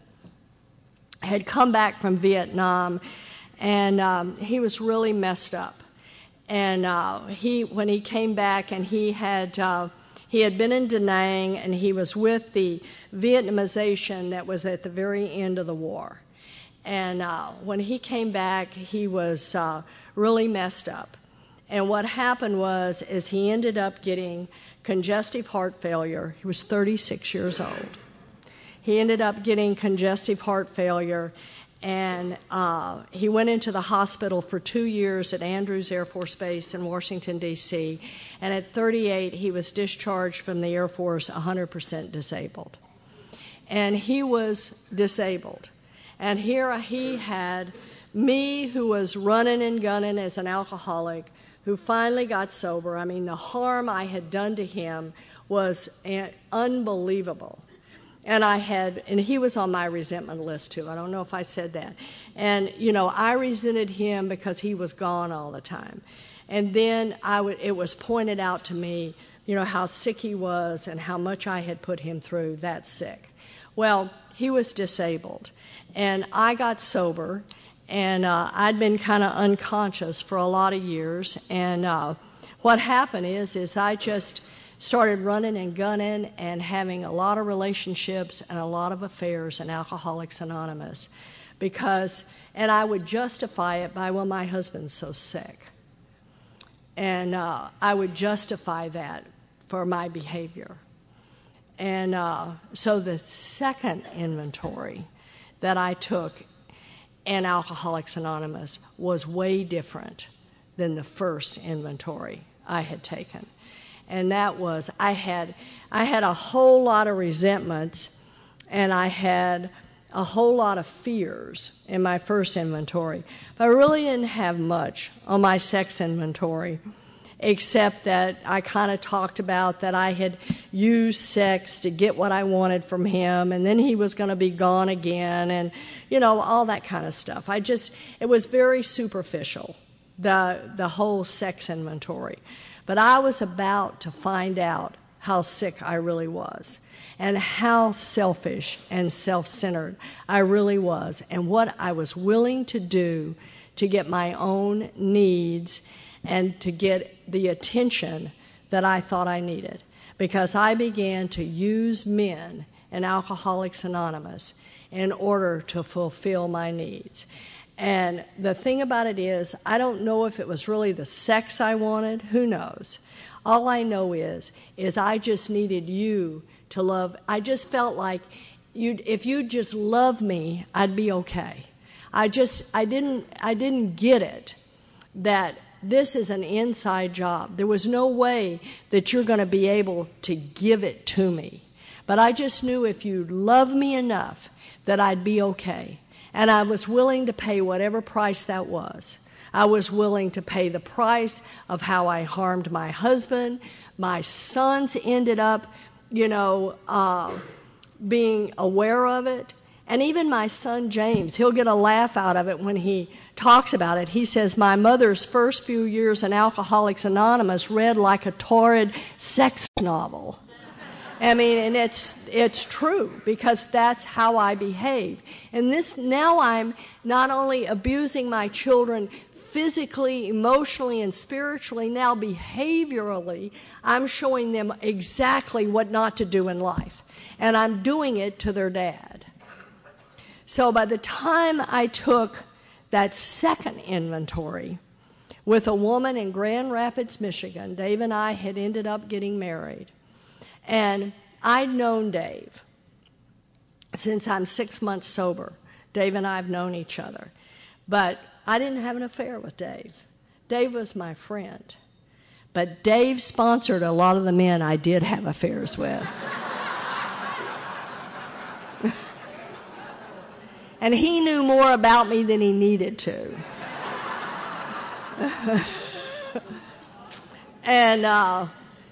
had come back from Vietnam, and um, he was really messed up. And uh, he, when he came back, and he had uh, he had been in Da Nang, and he was with the Vietnamization that was at the very end of the war. And uh, when he came back, he was uh, really messed up. And what happened was, is he ended up getting congestive heart failure. He was thirty-six years old. He ended up getting congestive heart failure. And uh, he went into the hospital for two years at Andrews Air Force Base in Washington, D C And at thirty-eight, he was discharged from the Air Force one hundred percent disabled. And he was disabled. And here he had me, who was running and gunning as an alcoholic, who finally got sober. I mean, the harm I had done to him was unbelievable. And I had, and he was on my resentment list too. I don't know if I said that. And, you know, I resented him because he was gone all the time. And then I w- it was pointed out to me, you know, how sick he was and how much I had put him through that sick. Well, he was disabled. And I got sober, and uh, I'd been kind of unconscious for a lot of years. And uh, what happened is, is I just started running and gunning and having a lot of relationships and a lot of affairs in Alcoholics Anonymous, because, and I would justify it by, well, my husband's so sick. And uh, I would justify that for my behavior. And uh, so the second inventory that I took in Alcoholics Anonymous was way different than the first inventory I had taken. And that was, I had I had a whole lot of resentments, and I had a whole lot of fears in my first inventory. But I really didn't have much on my sex inventory, except that I kind of talked about that I had used sex to get what I wanted from him, and then he was going to be gone again, and, you know, all that kind of stuff. I just, it was very superficial, the the whole sex inventory. But I was about to find out how sick I really was, and how selfish and self-centered I really was, and what I was willing to do to get my own needs and to get the attention that I thought I needed. Because I began to use men in Alcoholics Anonymous in order to fulfill my needs. And the thing about it is, I don't know if it was really the sex I wanted. Who knows? All I know is, is I just needed you to love. I just felt like you'd, if you just loved me, I'd be okay. I just, I didn't, I didn't get it that this is an inside job. There was no way that you're going to be able to give it to me. But I just knew if you'd love me enough that I'd be okay. And I was willing to pay whatever price that was. I was willing to pay the price of how I harmed my husband. My sons ended up, you know, uh, being aware of it. And even my son James, he'll get a laugh out of it when he talks about it. He says, my mother's first few years in Alcoholics Anonymous read like a torrid sex novel. I mean, and it's it's true, because that's how I behave. And this, now I'm not only abusing my children physically, emotionally, and spiritually, now behaviorally, I'm showing them exactly what not to do in life. And I'm doing it to their dad. So by the time I took that second inventory with a woman in Grand Rapids, Michigan, Dave and I had ended up getting married. And I'd known Dave since I'm six months sober. Dave and I have known each other. But I didn't have an affair with Dave. Dave was my friend. But Dave sponsored a lot of the men I did have affairs with. And he knew more about me than he needed to. And uh,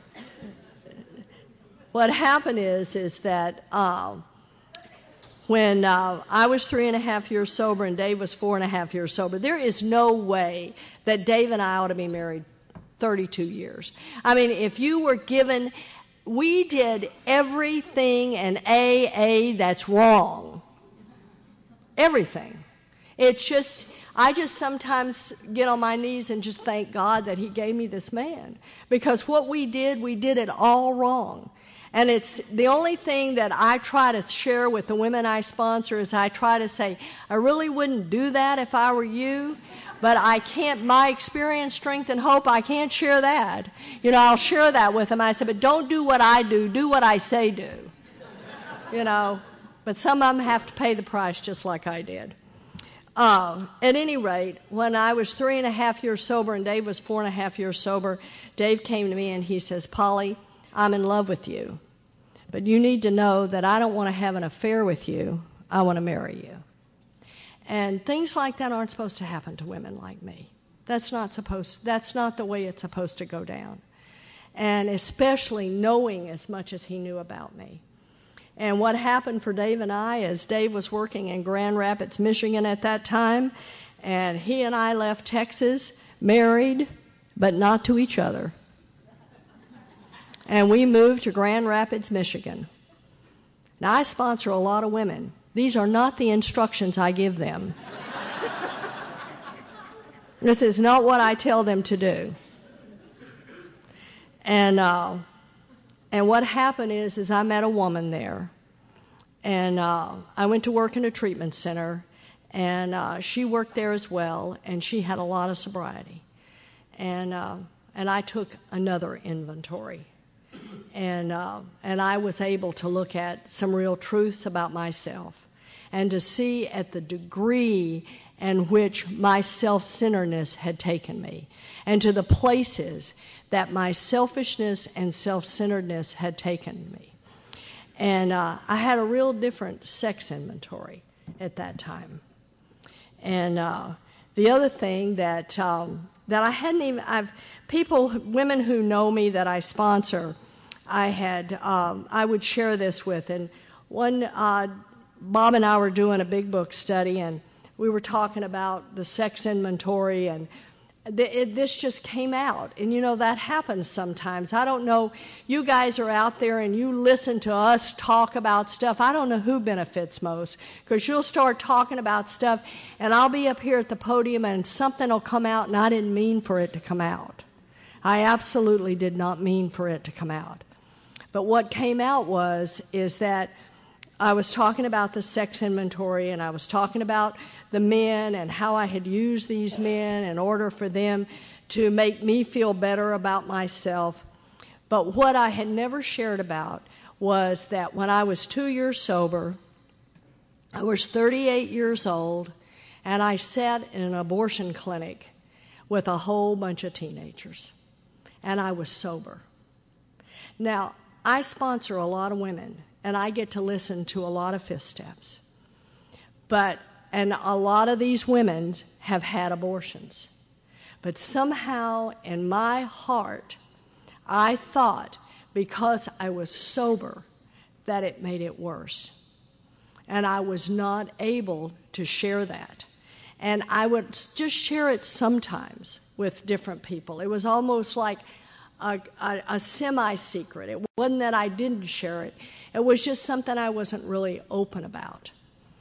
what happened is, is that uh, when uh, I was three and a half years sober and Dave was four and a half years sober, there is no way that Dave and I ought to be married thirty-two years. I mean, if you were given, we did everything in A A that's wrong. Everything. It's just, I just sometimes get on my knees and just thank God that he gave me this man. Because what we did, we did it all wrong. And it's the only thing that I try to share with the women I sponsor is I try to say, I really wouldn't do that if I were you, but I can't, my experience, strength, and hope, I can't share that. You know, I'll share that with them. I said, but don't do what I do, do what I say do. You know, but some of them have to pay the price just like I did. Uh, at any rate, when I was three and a half years sober and Dave was four and a half years sober, Dave came to me and he says, Polly, I'm in love with you, but you need to know that I don't want to have an affair with you. I want to marry you. And things like that aren't supposed to happen to women like me. That's not supposed, that's not the way it's supposed to go down. And especially knowing as much as he knew about me. And what happened for Dave and I is Dave was working in Grand Rapids, Michigan at that time, and he and I left Texas, married, but not to each other. And we moved to Grand Rapids, Michigan. Now, I sponsor a lot of women. These are not the instructions I give them. This is not what I tell them to do. And uh, and what happened is, is I met a woman there. And uh, I went to work in a treatment center. And uh, she worked there as well. And she had a lot of sobriety. And uh, and I took another inventory. And uh, and I was able to look at some real truths about myself and to see at the degree in which my self-centeredness had taken me and to the places that my selfishness and self-centeredness had taken me. And uh, I had a real different sex inventory at that time. And uh, the other thing that um, that I hadn't even, I've people, women who know me that I sponsor, I had, um, I would share this with. And one, uh, Bob and I were doing a big book study, and we were talking about the sex inventory, and th- it, this just came out. And, you know, that happens sometimes. I don't know, you guys are out there and you listen to us talk about stuff. I don't know who benefits most, because you'll start talking about stuff, and I'll be up here at the podium, and something will come out, and I didn't mean for it to come out. I absolutely did not mean for it to come out. But what came out was, is that I was talking about the sex inventory, and I was talking about the men and how I had used these men in order for them to make me feel better about myself. But what I had never shared about was that when I was two years sober, I was thirty-eight years old, and I sat in an abortion clinic with a whole bunch of teenagers, and I was sober. Now, I sponsor a lot of women, and I get to listen to a lot of fifth steps. But and a lot of these women have had abortions. But somehow in my heart, I thought because I was sober that it made it worse. And I was not able to share that. And I would just share it sometimes with different people. It was almost like a, a, a semi-secret. It wasn't that I didn't share it. It was just something I wasn't really open about.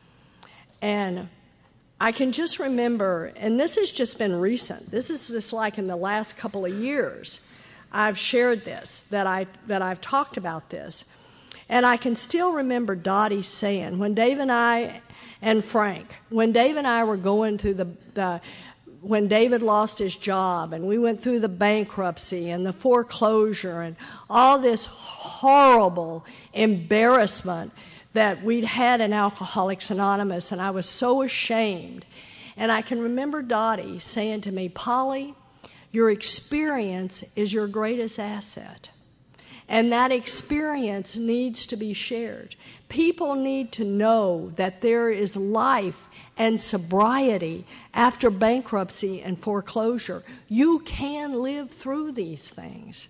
And I can just remember, and this has just been recent. This is just like in the last couple of years I've shared this, that, I, that I've talked about this. And I can still remember Dottie saying, when Dave and I and Frank, when Dave and I were going through the, the, when David lost his job and we went through the bankruptcy and the foreclosure and all this horrible embarrassment that we'd had in Alcoholics Anonymous, and I was so ashamed. And I can remember Dottie saying to me, Polly, your experience is your greatest asset. And that experience needs to be shared. People need to know that there is life and sobriety after bankruptcy and foreclosure. You can live through these things.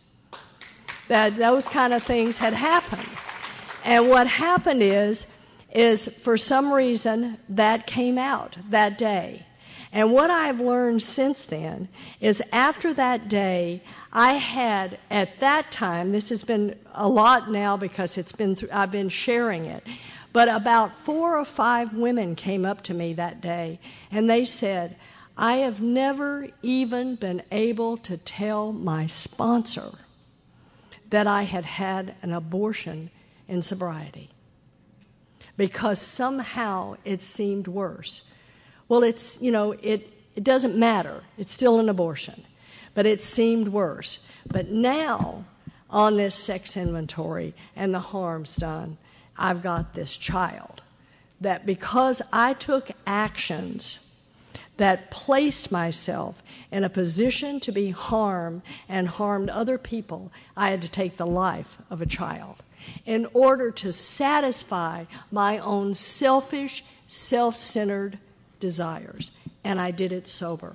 That those kind of things had happened. And what happened is, is for some reason that came out that day. And what I've learned since then is after that day, I had at that time, this has been a lot now because it's been th- I've been sharing it, but about four or five women came up to me that day and they said, I have never even been able to tell my sponsor that I had had an abortion in sobriety because somehow it seemed worse. Well, it's, you know, it, it doesn't matter. It's still an abortion. But it seemed worse. But now, on this sex inventory and the harms done, I've got this child that because I took actions that placed myself in a position to be harmed and harmed other people, I had to take the life of a child in order to satisfy my own selfish, self-centered desires. And I did it sober.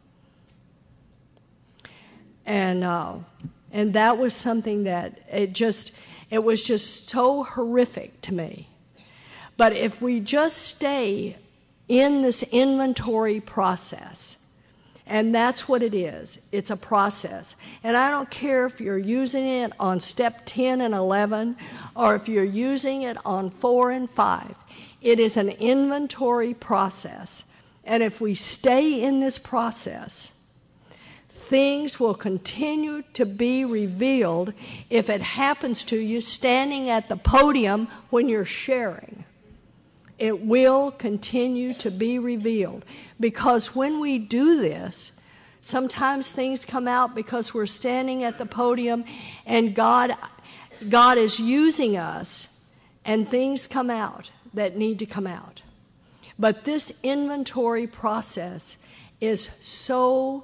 And uh, and that was something that it just, it was just so horrific to me. But if we just stay in this inventory process, and that's what it is, it's a process. And I don't care if you're using it on step ten and eleven, or if you're using it on four and five. It is an inventory process. And if we stay in this process, things will continue to be revealed if it happens to you standing at the podium when you're sharing. It will continue to be revealed. Because when we do this, sometimes things come out because we're standing at the podium and God, God is using us and things come out that need to come out. But this inventory process is so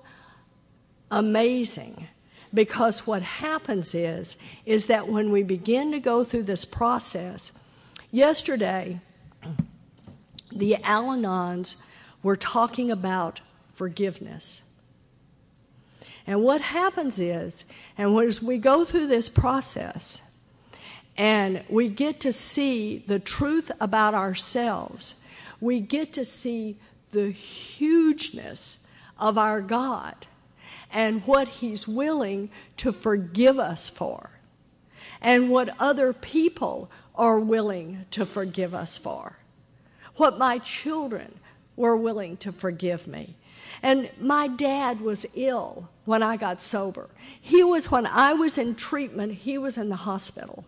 amazing because what happens is, is that when we begin to go through this process, yesterday, the Al-Anons were talking about forgiveness. And what happens is, and as we go through this process, and we get to see the truth about ourselves, we get to see the hugeness of our God and what He's willing to forgive us for, and what other people are willing to forgive us for, what my children were willing to forgive me. And my dad was ill when I got sober. He was, when I was in treatment, he was in the hospital.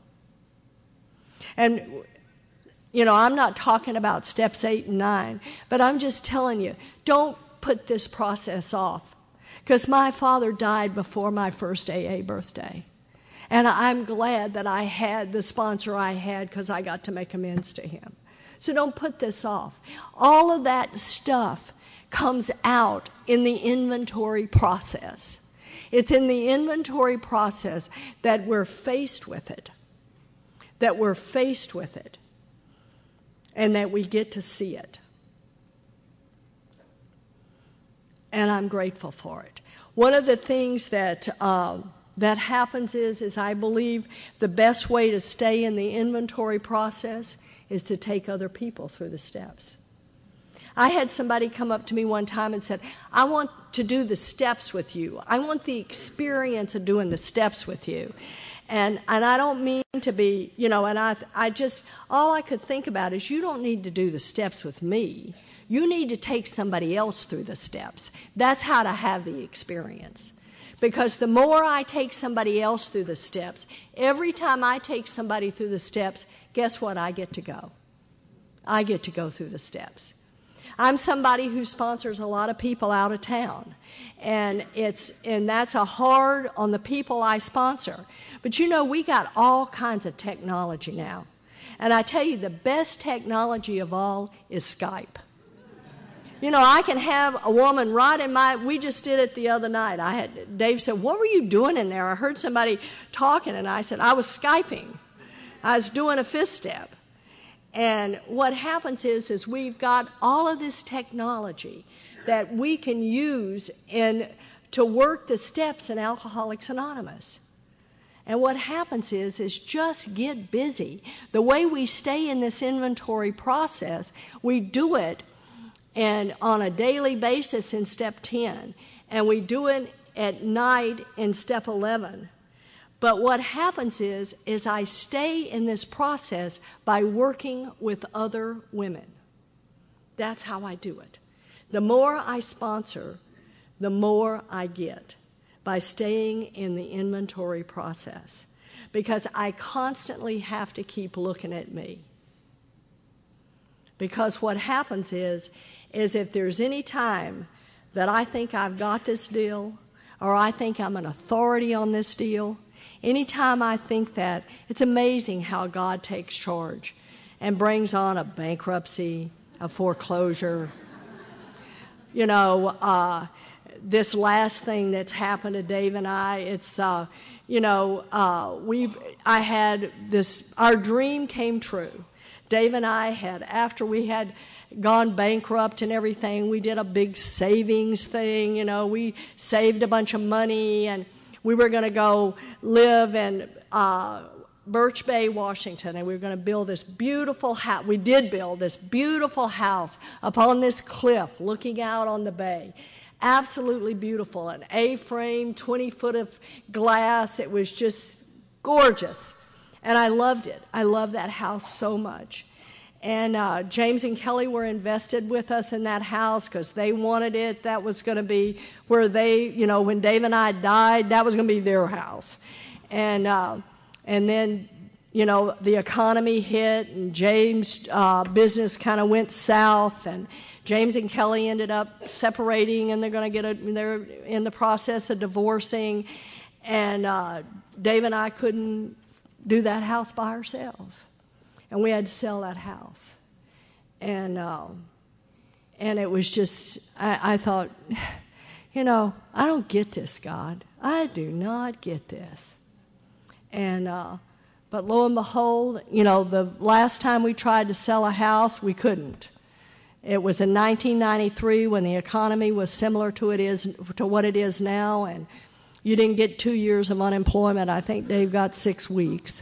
And, you know, I'm not talking about steps eight and nine, but I'm just telling you, don't put this process off. Because my father died before my first A A birthday. And I'm glad that I had the sponsor I had because I got to make amends to him. So don't put this off. All of that stuff comes out in the inventory process. It's in the inventory process that we're faced with it. That we're faced with it. And that we get to see it. and I'm grateful for it. One of the things that uh, that happens is, is I believe the best way to stay in the inventory process is to take other people through the steps. I had somebody come up to me one time and said, I want to do the steps with you. I want the experience of doing the steps with you. And and I don't mean to be, you know, and I I just, all I could think about is you don't need to do the steps with me. You need to take somebody else through the steps. That's how to have the experience. Because the more I take somebody else through the steps, every time I take somebody through the steps, guess what? I get to go. I get to go through the steps. I'm somebody who sponsors a lot of people out of town, and it's and that's a hard on the people I sponsor. But you know, we got all kinds of technology now, and I tell you, the best technology of all is Skype. You know, I can have a woman right in my. We just did it the other night. I had Dave said, "What were you doing in there?" I heard somebody talking, and I said, "I was Skyping. I was doing a fifth step." And what happens is, is we've got all of this technology that we can use in to work the steps in Alcoholics Anonymous. And what happens is, is just get busy. The way we stay in this inventory process, we do it and on a daily basis in step ten, and we do it at night in step eleven. But what happens is, is I stay in this process by working with other women. That's how I do it. The more I sponsor, the more I get by staying in the inventory process. Because I constantly have to keep looking at me. Because what happens is, is if there's any time that I think I've got this deal, or I think I'm an authority on this deal, anytime I think that, it's amazing how God takes charge and brings on a bankruptcy, a foreclosure. You know, uh, this last thing that's happened to Dave and I, it's, uh, you know, uh, we've, I had this, our dream came true. Dave and I had, after we had gone bankrupt and everything, we did a big savings thing, you know, we saved a bunch of money, and we were going to go live in uh, Birch Bay, Washington, and we were going to build this beautiful house. We did build this beautiful house up on this cliff looking out on the bay. Absolutely beautiful. An A-frame, twenty foot of glass. It was just gorgeous. And I loved it. I loved that house so much. And uh, James and Kelly were invested with us in that house because they wanted it. That was going to be where they, you know, when Dave and I died, that was going to be their house. And uh, and then, you know, the economy hit, and James' uh, business kind of went south, and James and Kelly ended up separating, and they're going to get a, they're in the process of divorcing, and uh, Dave and I couldn't do that house by ourselves. And we had to sell that house. And uh, and it was just, I, I thought, you know, I don't get this, God. I do not get this. And uh, but lo and behold, you know, the last time we tried to sell a house, we couldn't. It was in nineteen ninety-three when the economy was similar to it is to what it is now, and you didn't get two years of unemployment. I think Dave got six weeks.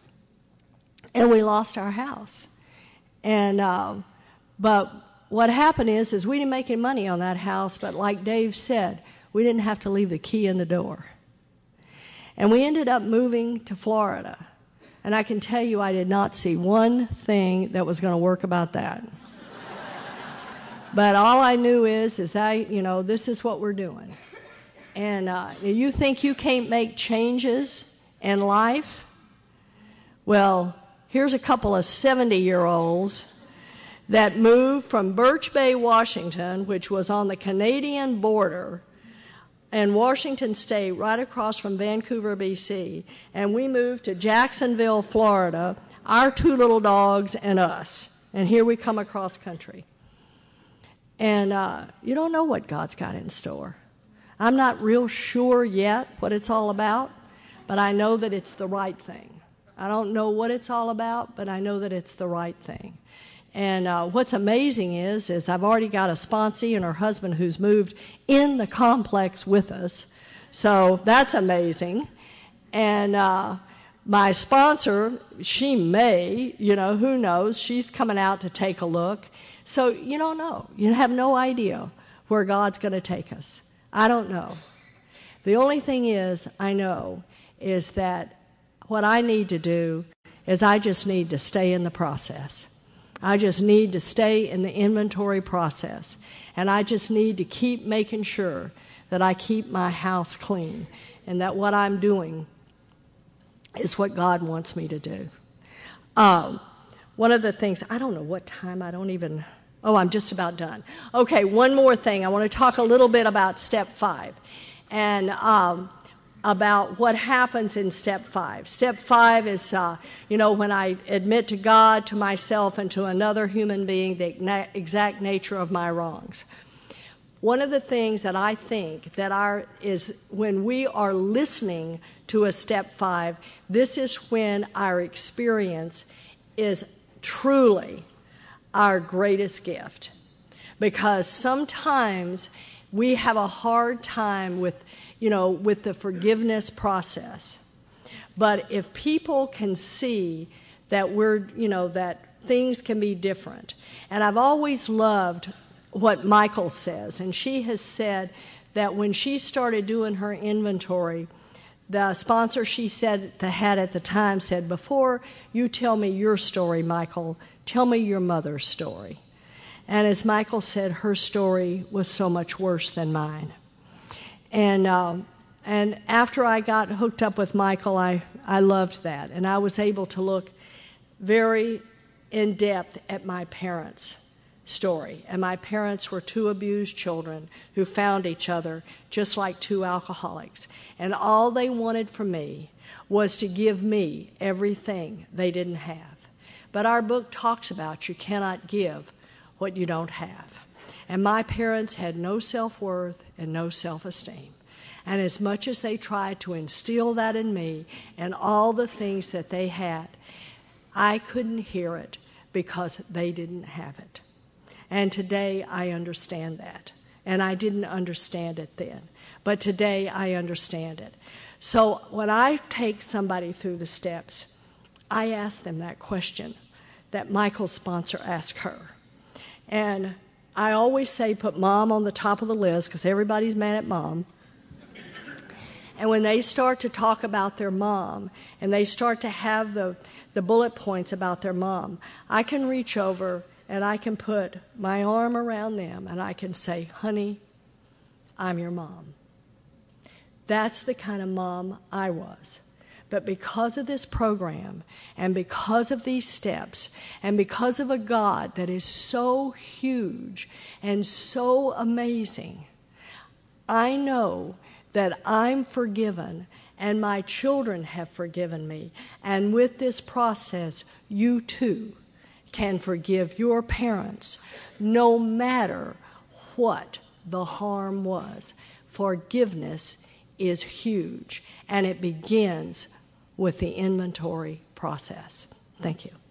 And we lost our house. And uh, but what happened is, is we didn't make any money on that house, but like Dave said, we didn't have to leave the key in the door. And we ended up moving to Florida. And I can tell you, I did not see one thing that was going to work about that. But all I knew is, is I, you know, this is what we're doing. And uh, you think you can't make changes in life? Well, here's a couple of seventy-year-olds that moved from Birch Bay, Washington, which was on the Canadian border, and Washington State, right across from Vancouver, B C, and we moved to Jacksonville, Florida, our two little dogs and us. And here we come across country. And uh, you don't know what God's got in store. I'm not real sure yet what it's all about, but I know that it's the right thing. I don't know what it's all about, but I know that it's the right thing. And uh, what's amazing is, is I've already got a sponsee and her husband who's moved in the complex with us. So that's amazing. And uh, my sponsor, she may, you know, who knows, she's coming out to take a look. So you don't know. You have no idea where God's going to take us. I don't know. The only thing is, I know, is that what I need to do is I just need to stay in the process. I just need to stay in the inventory process. And I just need to keep making sure that I keep my house clean and that what I'm doing is what God wants me to do. Um, one of the things, I don't know what time, I don't even, oh, I'm just about done. Okay, one more thing. I want to talk a little bit about step five and um, about what happens in step five. Step five is, uh, you know, when I admit to God, to myself, and to another human being the exact nature of my wrongs. One of the things that I think that our is when we are listening to a step five, this is when our experience is truly our greatest gift. Because sometimes we have a hard time with, you know, with the forgiveness process. But if people can see that we're, you know, that things can be different. And I've always loved what Michael says, and she has said that when she started doing her inventory, the sponsor she said that had at the time said, before you tell me your story, Michael, tell me your mother's story. And as Michael said, her story was so much worse than mine. And um, and after I got hooked up with Michael, I, I loved that. And I was able to look very in depth at my parents' story. And my parents were two abused children who found each other just like two alcoholics. And all they wanted from me was to give me everything they didn't have. But our book talks about you cannot give what you don't have. And my parents had no self-worth and no self-esteem. And as much as they tried to instill that in me and all the things that they had, I couldn't hear it because they didn't have it. And today I understand that. And I didn't understand it then. But today I understand it. So when I take somebody through the steps, I ask them that question that Michael's sponsor asked her. And I always say put mom on the top of the list because everybody's mad at mom. And when they start to talk about their mom and they start to have the, the bullet points about their mom, I can reach over and I can put my arm around them and I can say, honey, I'm your mom. That's the kind of mom I was. But because of this program and because of these steps and because of a God that is so huge and so amazing, I know that I'm forgiven and my children have forgiven me. And with this process, you too can forgive your parents no matter what the harm was. Forgiveness is huge, and it begins with the inventory process. Thank you.